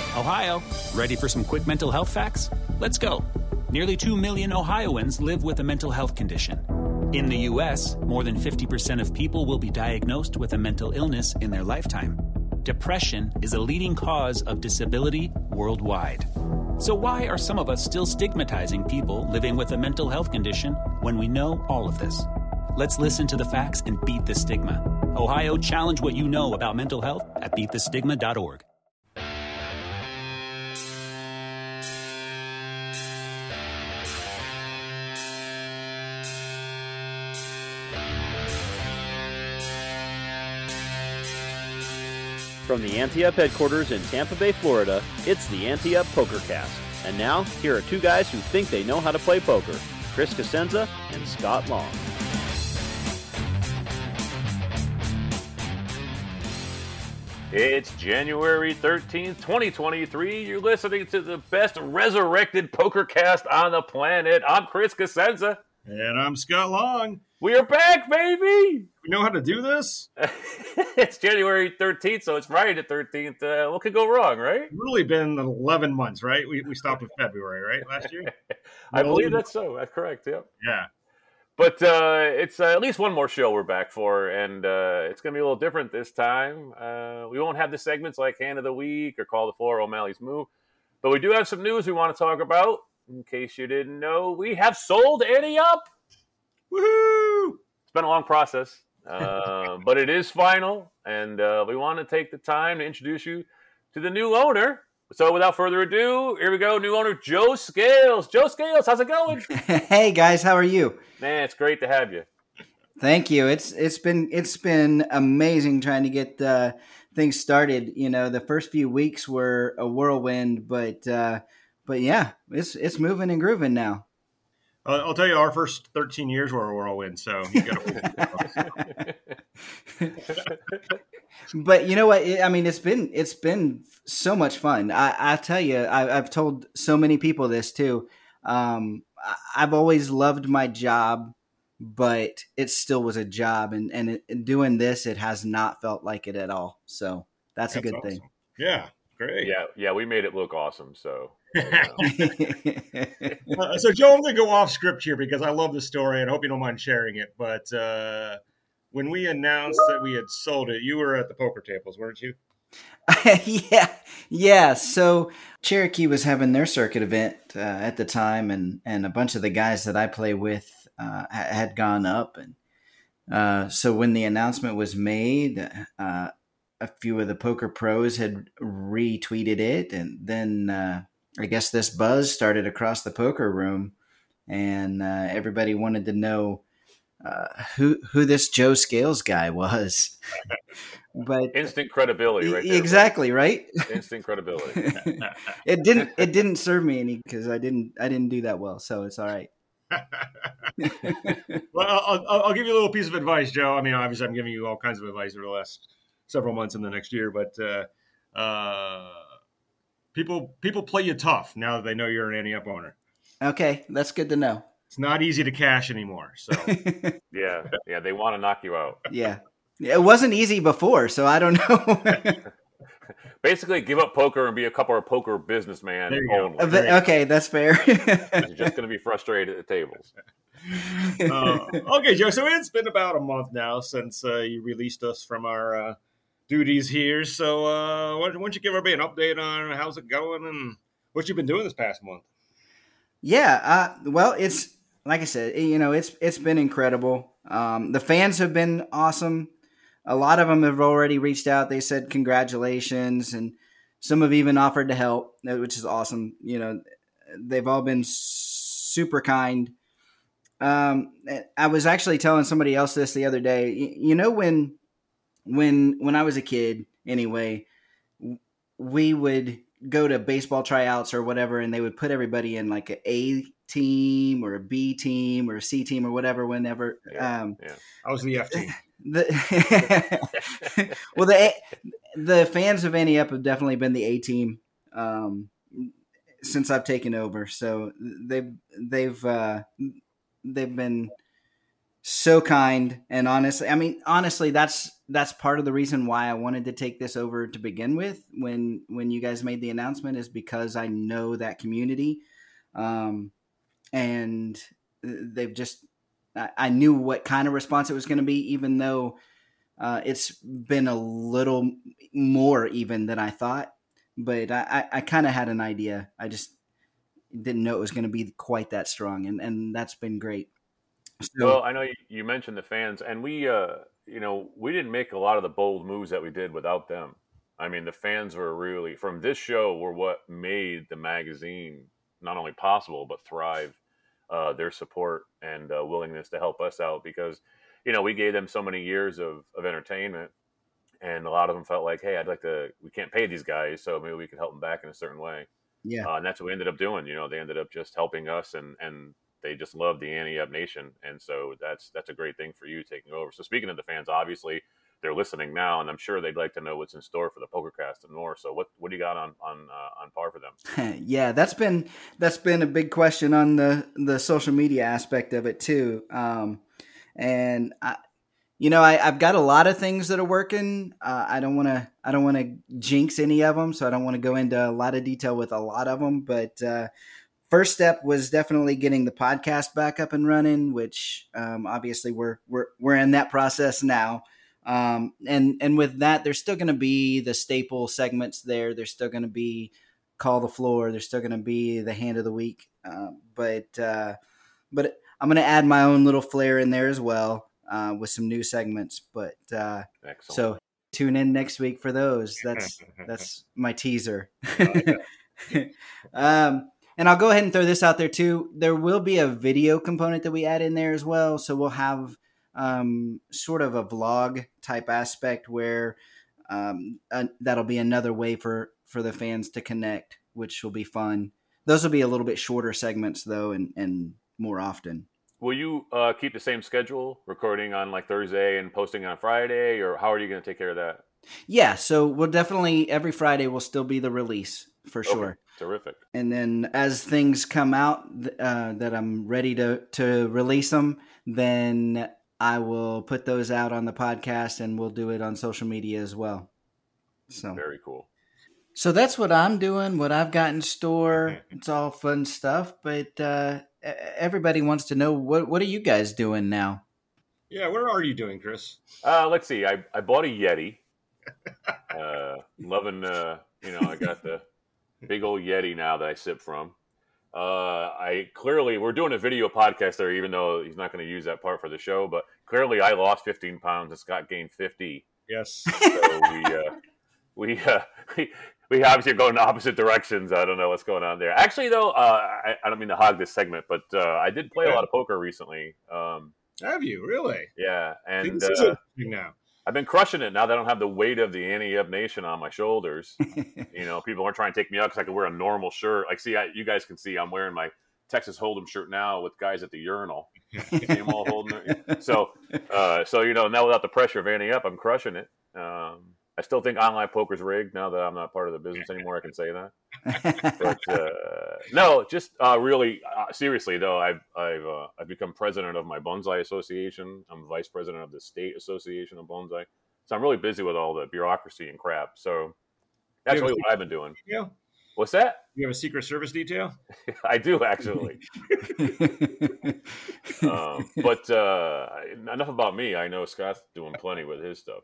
Ohio, ready for some quick mental health facts? Let's go. Nearly 2 million Ohioans live with a mental health condition. In the U.S., more than 50% of people will be diagnosed with a mental illness in their lifetime. Depression is a leading cause of disability worldwide. So why are some of us still stigmatizing people living with a mental health condition when we know all of this? Let's listen to the facts and beat the stigma. Ohio, challenge what you know about mental health at beatthestigma.org. From the Ante Up headquarters in Tampa Bay, Florida, it's the Ante Up PokerCast. And now, here are two guys who think they know how to play poker, Chris Cosenza and Scott Long. It's January 13th, 2023. You're listening to the best resurrected PokerCast on the planet. I'm Chris Cosenza. And I'm Scott Long. We are back, baby! We know how to do this? It's January 13th, so it's Friday the 13th. What could go wrong, right? It's really been 11 months, right? We stopped in February, right, last year? I believe that's so. That's correct, yep. Yeah. But it's at least one more show we're back for, and it's going to be a little different this time. We won't have the segments like Hand of the Week or Call the Floor or O'Malley's Move, but we do have some news we want to talk about. In case you didn't know, we have sold Ante Up. Woohoo! It's been a long process, but it is final, and we want to take the time to introduce you to the new owner. So without further ado, here we go, new owner Joe Scales. Joe Scales, how's it going? Hey guys, how are you? Man, it's great to have you. Thank you. It's been amazing trying to get things started. You know, the first few weeks were a whirlwind, but yeah, it's moving and grooving now. I'll tell you, our first 13 years were a whirlwind, so you got to. But you know what? It's been so much fun. I tell you, I've told so many people this too. I've always loved my job, but it still was a job, and doing this, it has not felt like it at all. So that's a good awesome. thing. Yeah, great. Yeah, we made it look awesome. So. So Joe, I'm going to go off script here because I love the story and I hope you don't mind sharing it. But when we announced that we had sold it, you were at the poker tables, weren't you? Yeah. So Cherokee was having their circuit event at the time, and a bunch of the guys that I play with had gone up, and so when the announcement was made, a few of the poker pros had retweeted it, and then I guess this buzz started across the poker room, and everybody wanted to know who this Joe Scales guy was. But instant credibility, right there. Exactly, right? Instant credibility. It didn't serve me any because I didn't do that well, so it's all right. Well, I'll give you a little piece of advice, Joe. I mean, obviously, I'm giving you all kinds of advice over the last several months in the next year, but people play you tough now that they know you're an Ante Up owner. Okay, that's good to know. It's not easy to cash anymore. So yeah, they want to knock you out. Yeah, it wasn't easy before, so I don't know. Basically, give up poker and be a couple of poker businessman only. Okay, that's fair. You're just going to be frustrated at the tables. Okay, Joe. So it's been about a month now since you released us from our duties here. So why don't you give everybody an update on how's it going and what you've been doing this past month? Yeah, well, it's like I said, it's been incredible. The fans have been awesome. A lot of them have already reached out. They said congratulations, and some have even offered to help, which is awesome. You know, they've all been super kind. I was actually telling somebody else this the other day. You know, when I was a kid, anyway, we would go to baseball tryouts or whatever, and they would put everybody in like an A team or a B team or a C team or whatever. Whenever, I was the F team. Well, the fans of Ante Up have definitely been the A team since I've taken over. So they've been so kind and honest. I mean, honestly, that's that's part of the reason why I wanted to take this over to begin with when you guys made the announcement, is because I know that community. And they've just, I knew what kind of response it was going to be, even though it's been a little more even than I thought. But I kind of had an idea. I just didn't know it was going to be quite that strong, and that's been great. So, Well, I know you mentioned the fans, and we didn't make a lot of the bold moves that we did without them. I mean, the fans were really, from this show, were what made the magazine not only possible but thrive. Their support and willingness to help us out, because we gave them so many years of entertainment, and a lot of them felt like, hey, we can't pay these guys, so maybe we could help them back in a certain way. yeah. And that's what we ended up doing. They ended up just helping us, and they just love the Ante Up Nation, and so that's a great thing for you taking over. So speaking of the fans, obviously they're listening now, and I'm sure they'd like to know what's in store for the PokerCast and more. So what do you got on par for them? Yeah, that's been a big question on the social media aspect of it too. And I've got a lot of things that are working. I don't want to jinx any of them, so I don't want to go into a lot of detail with a lot of them. But first step was definitely getting the podcast back up and running, which obviously we're in that process now. And with that, there's still going to be the staple segments there. There's still going to be Call the Floor. There's still going to be the Hand of the Week. But I'm going to add my own little flair in there as well with some new segments. But so tune in next week for those. That's my teaser. And I'll go ahead and throw this out there too. There will be a video component that we add in there as well. So we'll have sort of a vlog type aspect where that'll be another way for the fans to connect, which will be fun. Those will be a little bit shorter segments though, and more often. Will you keep the same schedule, recording on like Thursday and posting on Friday, or how are you going to take care of that? Yeah, so we'll definitely, every Friday will still be the release for sure. Okay, terrific. And then as things come out that I'm ready to release them, then I will put those out on the podcast, and we'll do it on social media as well. So very cool. So that's what I'm doing, what I've got in store. It's all fun stuff, but everybody wants to know, what are you guys doing now? Yeah, what are you doing, Chris? Let's see. I bought a Yeti. Loving, I got the big old Yeti now that I sip from. We're doing a video podcast there, even though he's not going to use that part for the show, but clearly I lost 15 pounds and Scott gained 50. Yes. So we obviously are going in opposite directions. I don't know what's going on there. Actually, though, I don't mean to hog this segment, but I did play a lot of poker recently. Have you really? Yeah, and now I've been crushing it now that I don't have the weight of the Ante Up Nation on my shoulders. People aren't trying to take me out because I can wear a normal shirt. Like, you guys can see I'm wearing my Texas Hold'em shirt now with guys at the urinal. See them all holding it. So now without the pressure of Ante Up, I'm crushing it. I still think online poker's rigged now that I'm not part of the business anymore. I can say that. But no, just really seriously though, I've become president of my Bonsai Association. I'm vice president of the State Association of Bonsai. So I'm really busy with all the bureaucracy and crap. So that's really what I've been doing. Yeah. What's that? You have a Secret Service detail? I do, actually. But enough about me. I know Scott's doing plenty with his stuff.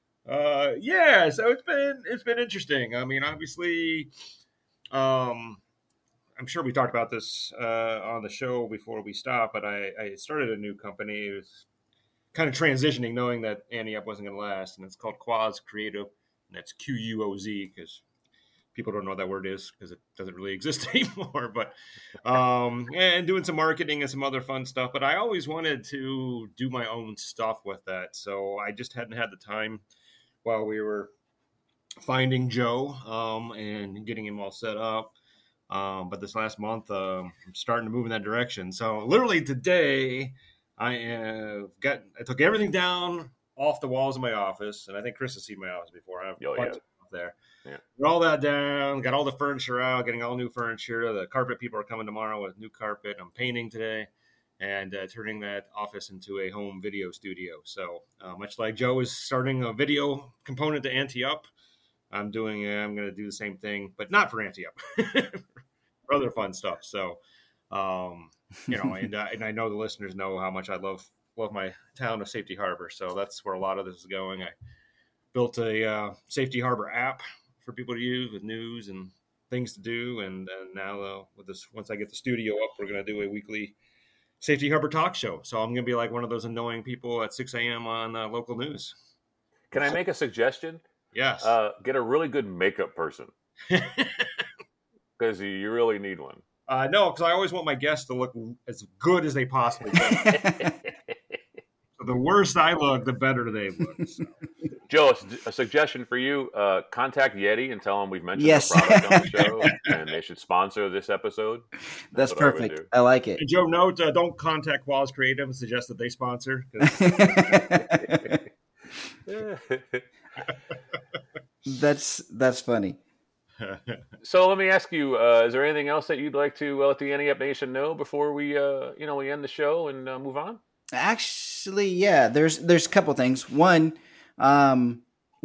So it's been interesting. I mean, obviously, I'm sure we talked about this on the show before we stopped, but I started a new company. It was kind of transitioning, knowing that Ante Up wasn't going to last, and it's called Quoz Creative, and that's QUOZ, because people don't know what that word is because it doesn't really exist anymore. But and doing some marketing and some other fun stuff. But I always wanted to do my own stuff with that, so I just hadn't had the time while we were finding Joe and getting him all set up. But this last month, I'm starting to move in that direction. So literally today, I took everything down off the walls of my office, and I think Chris has seen my office before. I have a bunch of stuff there. Yeah. Got all that down, got all the furniture out, getting all new furniture. The carpet people are coming tomorrow with new carpet. I'm painting today. and turning that office into a home video studio. So much like Joe is starting a video component to Ante Up, I'm going to do the same thing, but not for Ante Up, for other fun stuff. So, and I know the listeners know how much I love my town of Safety Harbor. So that's where a lot of this is going. I built a Safety Harbor app for people to use with news and things to do. And now with this, once I get the studio up, we're going to do a weekly Safety Harbor talk show. So I'm going to be like one of those annoying people at 6 a.m. on local news. Can I make a suggestion? Yes. Get a really good makeup person. Because you really need one. No, because I always want my guests to look as good as they possibly can. So the worse I look, the better they look. So. Joe, a suggestion for you, contact Yeti and tell them we've mentioned their product on the show and they should sponsor this episode. That's perfect. I like it. And Joe, note, don't contact Quaz Creative and suggest that they sponsor. That's funny. So let me ask you, is there anything else that you'd like to let the Ante Up Nation know before we end the show and move on? Actually, yeah, there's a couple things. One, the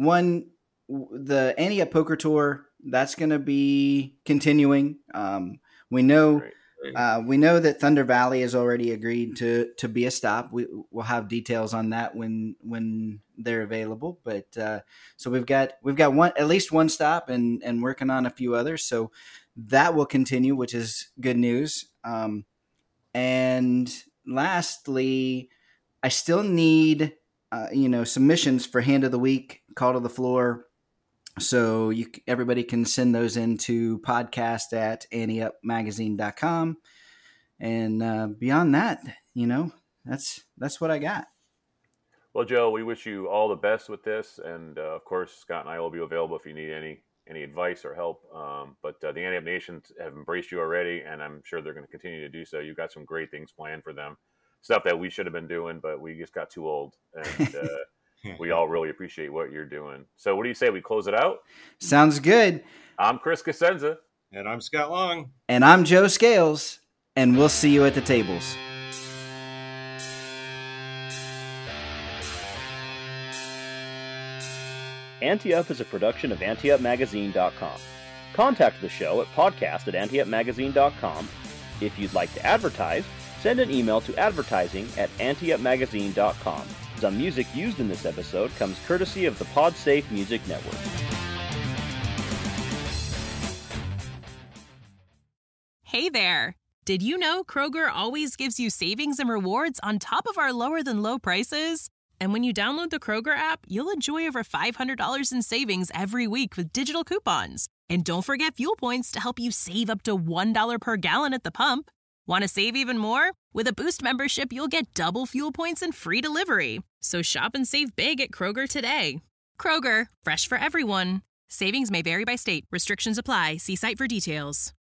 Ante Up Poker Tour, that's going to be continuing. We know that Thunder Valley has already agreed to be a stop. We'll have details on that when they're available. But so we've got at least one stop and working on a few others. So that will continue, which is good news. And lastly, I still need submissions for Hand of the Week, Call to the Floor. So everybody can send those into podcast@anteupmagazine.com. And beyond that, that's what I got. Well, Joe, we wish you all the best with this. And, of course, Scott and I will be available if you need any advice or help. But the Ante Up Nation have embraced you already, and I'm sure they're going to continue to do so. You've got some great things planned for them, stuff that we should have been doing, but we just got too old. And we all really appreciate what you're doing. So what do you say we close it out? Sounds good. I'm Chris Cosenza. And I'm Scott Long. And I'm Joe Scales. And we'll see you at the tables. Ante Up is a production of AnteUpMagazine.com. Contact the show at podcast@AnteUpMagazine.com. If you'd like to advertise, send an email to advertising@AnteUpMagazine.com. The music used in this episode comes courtesy of the PodSafe Music Network. Hey there! Did you know Kroger always gives you savings and rewards on top of our lower-than-low prices? And when you download the Kroger app, you'll enjoy over $500 in savings every week with digital coupons. And don't forget fuel points to help you save up to $1 per gallon at the pump. Want to save even more? With a Boost membership, you'll get double fuel points and free delivery. So shop and save big at Kroger today. Kroger, fresh for everyone. Savings may vary by state. Restrictions apply. See site for details.